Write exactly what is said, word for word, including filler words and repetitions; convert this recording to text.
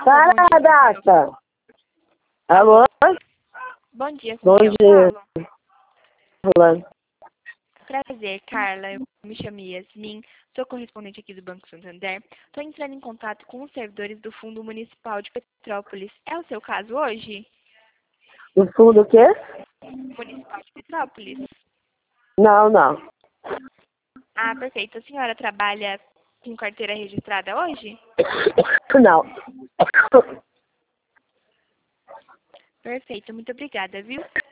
Alô, bom Para, dia. Data. Alô? Bom dia, com Bom quem eu dia. falo? Fulano. Prazer, Carla. Eu me chamo Yasmin, sou correspondente aqui do Banco Santander. Estou entrando em contato com os servidores do Fundo Municipal de Petrópolis. É o seu caso hoje? No fundo o quê? Municipal de Petrópolis? Não, não. Ah, perfeito. A senhora trabalha com carteira registrada hoje? Não. Perfeito, muito obrigada, viu?